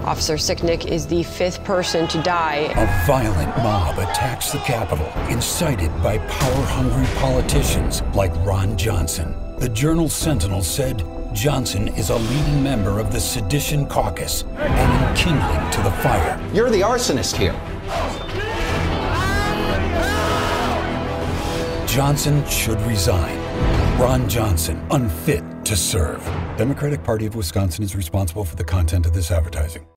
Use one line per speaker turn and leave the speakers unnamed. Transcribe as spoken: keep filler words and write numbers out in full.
Officer Sicknick is the fifth person to die.
A violent mob attacks the Capitol, incited by power-hungry politicians like Ron Johnson. The Journal-Sentinel said Johnson is a leading member of the Sedition Caucus and enkindling to the fire.
You're the arsonist here.
Johnson should resign. Ron Johnson, unfit to serve. Democratic Party of Wisconsin is responsible for the content of this advertising.